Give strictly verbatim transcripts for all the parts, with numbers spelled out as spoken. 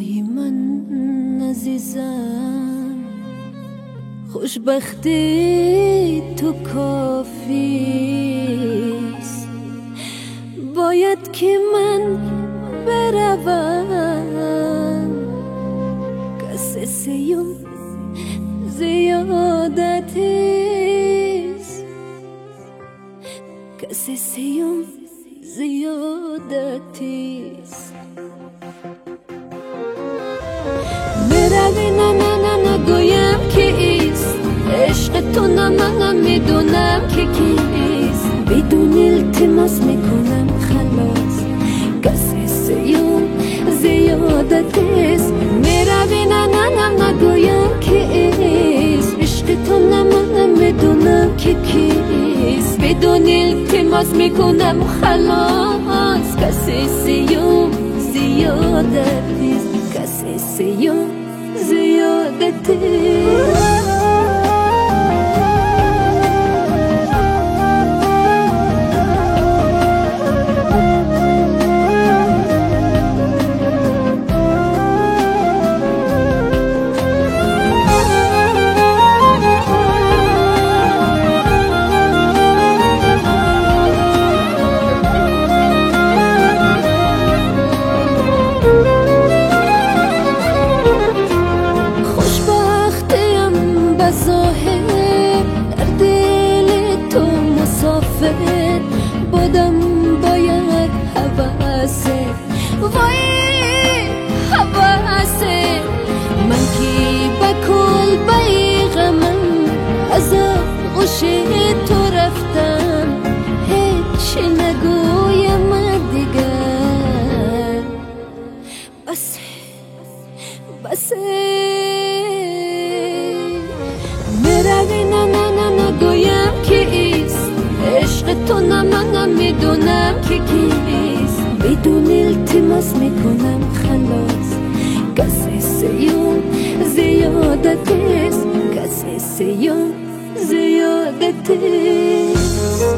دنیای من عزیزم، خوشبختی تو کافیست. باید که من بروم، کس سیوم زیادتیست، کس سیوم زیادتیست. بروی نه نه نه نگویم که ایست، عشق تو نه من میدونم که کیست. بدون التماس میکنم خلاص، کسی سیوم زیادتیست. میروی نه نه نه نگویم که ایست، عشق تو نه من میدونم که کیست. بدون التماس میکنم خلاص، کسی سیوم زیادتیست، کسی سیوم زیادتیست. بودم باید حواسه، وای حواسه. من که بکل بیغمم، از آغوش تو رفتم. هیچ نگویم دیگر، بسه بسه. میروی نه نه نه نگویم که ایست، عشق تو نه من میدونم که کیست. بدون التماس میکنم خلاص، کسی سیوم زیادتیست، کسی سیوم زیادتیست.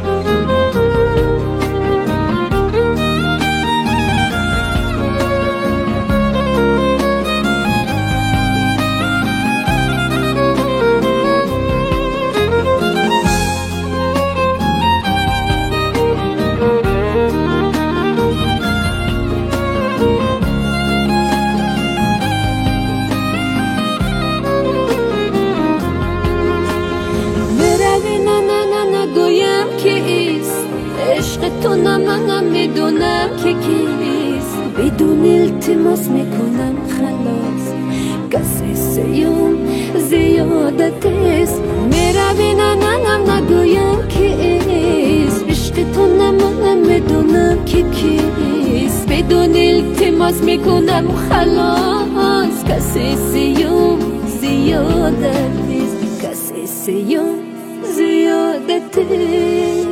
عشق تو نه من میدونم که کیست. بدون التماس میکنم خلاص، کسی سیوم زیادتیست. میروی نه نه نه نگویم که ایست، عشق تو نه من میدونم که کیست. بدون التماس میکنم خلاص، کسی سیوم زیادتیست، کسی سیوم زیادتیست.